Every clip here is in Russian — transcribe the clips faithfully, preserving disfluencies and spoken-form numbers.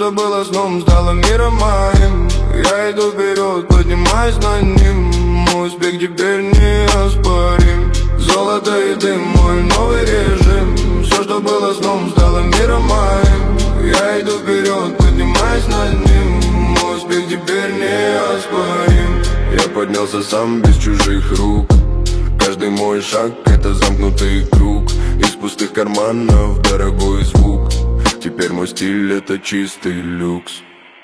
что было сном, стало миром моим. Я иду вперед, поднимаюсь над ним. Мой успех теперь неоспорим. Золото и дым, мой новый режим. Все, что было сном, стало миром моим. Я иду вперед, поднимаюсь над ним. Мой успех теперь неоспорим. Я поднялся сам без чужих рук. Каждый мой шаг — это замкнутый круг. Из пустых карманов дорогой звук. Теперь мой стиль — это чистый люкс.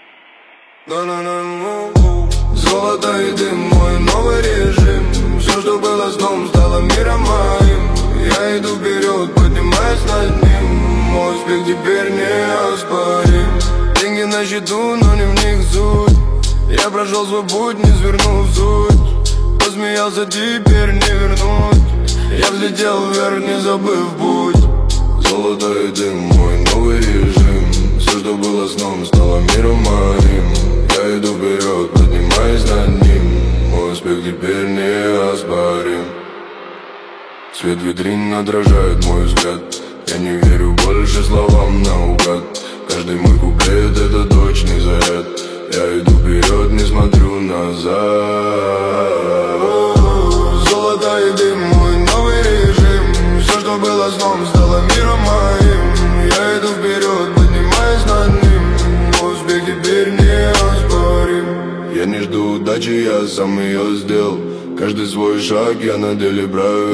Золото и дым, мой новый режим. Все, что было сном, стало миром моим. Я иду вперед, поднимаюсь над ним. Мой успех теперь неоспорим. Деньги на счету, но не в них суть. Я прошел свой путь, не свернув суть. Посмеялся, теперь не вернуть. Я взлетел вверх, не забыв путь. Золото и дым, мой новый режим. Все, что было сном, стало миром моим. Я иду вперед, поднимаюсь над ним. Мой успех теперь неоспорим. Свет витрин отражает мой взгляд. Я не верю больше словам наугад. Каждый мой куплет — это точный заряд. Я иду вперед, не смотрю назад. Золото и дым, мой новый режим. Все, что было сном, стало миром моим. Я иду вперед, поднимаюсь над ним. Мой успех теперь неоспорим. Я не жду удачи, я сам ее сделал. Каждый свой шаг я на деле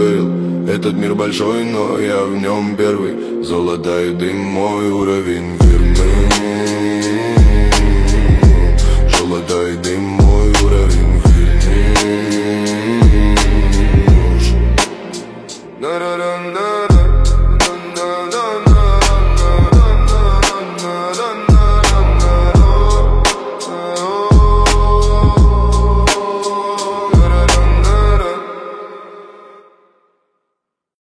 проверил. Этот мир большой, но я в нем первый. Золото и дым, мой уровень.